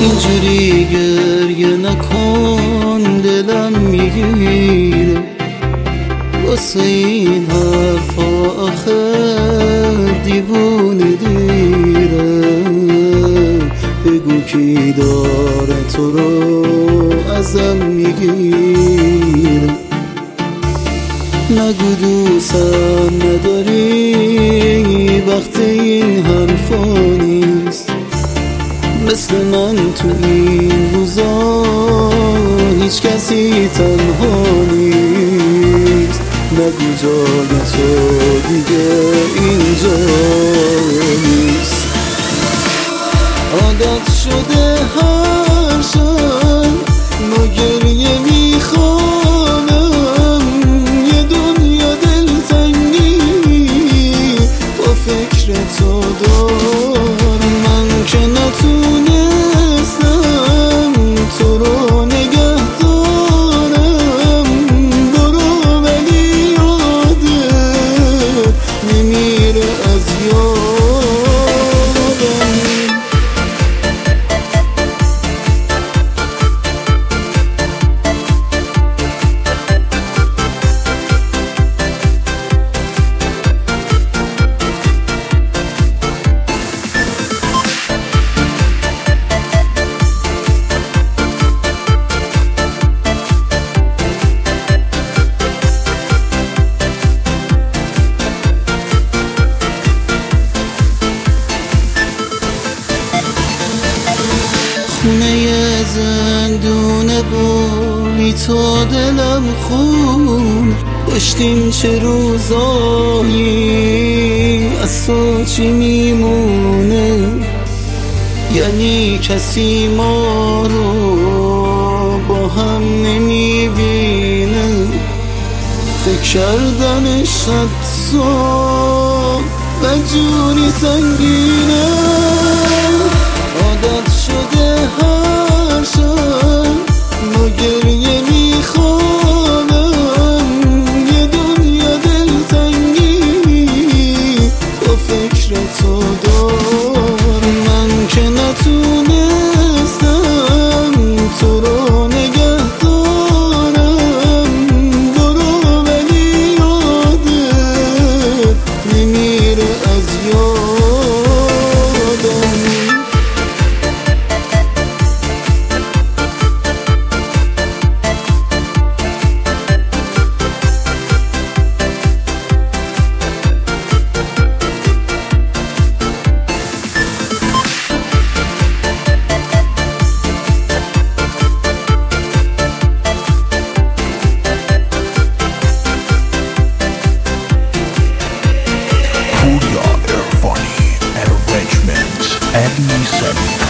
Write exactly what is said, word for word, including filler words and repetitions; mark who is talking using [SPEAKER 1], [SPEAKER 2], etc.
[SPEAKER 1] اینجوری گریه نکن دلم میگیره واسه این حرفا آخر دیوونه دیره بگو کی داره تو رو ازم میگیره نگو دوستم نداری وقت این حرفا نیست مثل من تو این روزا هیچ کسی تنها نیست نگو جای تو دیگه اینجا نیست عادت شده هر شب ما گریه میخوانم یه دنیا دلتنگی با فکر تو دارم من که نتونستم تو رو نگه دارم برو ولی یادت نمیره از یادم خونه زندونه و بی تو دلم خون داشتیم چه روزایی از تو چی میمونه یعنی کسی ما رو با هم نمیبینه فکر کردنش حتی بدجوری سنگینه عادت شده هر شب ما گریه میخوانم یه دنیا دلتنگی با فکر تو دارم من که نتونستم تو رو نگه دارم برو ولی یادت نمیره از یادم
[SPEAKER 2] Purya Irfani Arrangements Eddie Seven